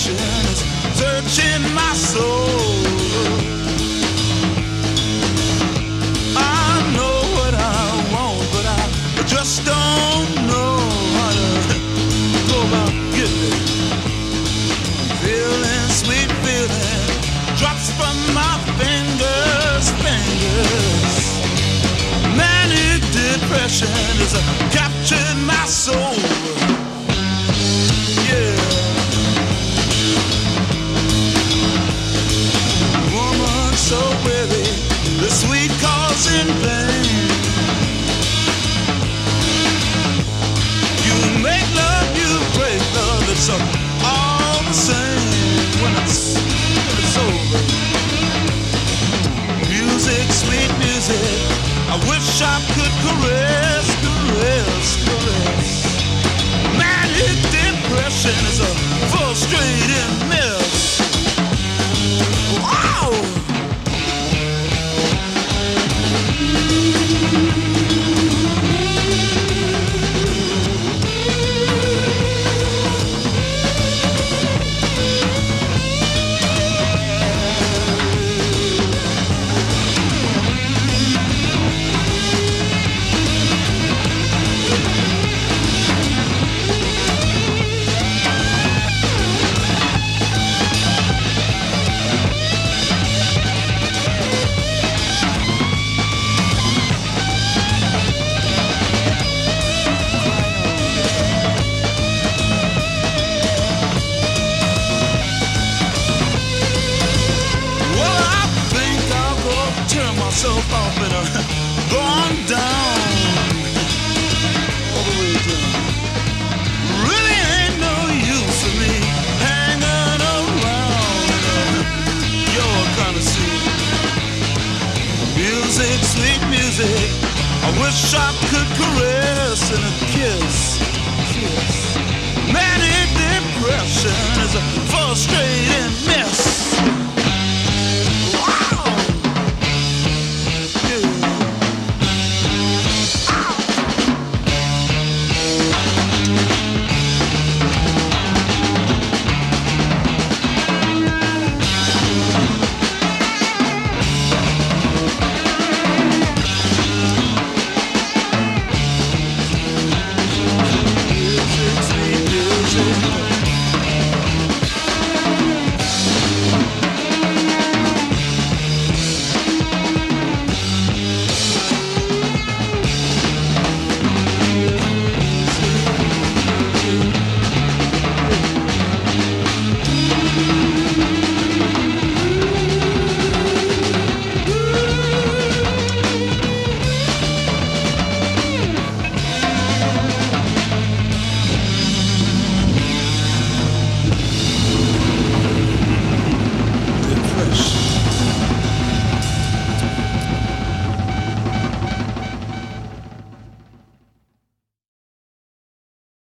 depression is searching my soul. I know what I want, but I just don't know how to go about getting it. Feeling, sweet feeling, drops from my fingers. Manic depression has captured my soul. Yeah. Woman so weary, the sweet cause in vain. You make love, you break love, it's all the same when it's over. Music, sweet music, I wish I could caress. Manic depression is a frustrating mess. Wow! Off and gone down all the way down. Really ain't no use for me hanging around your kind of scene. Music, sweet music, I wish I could caress and a kiss. Manic depression is a frustrating mess.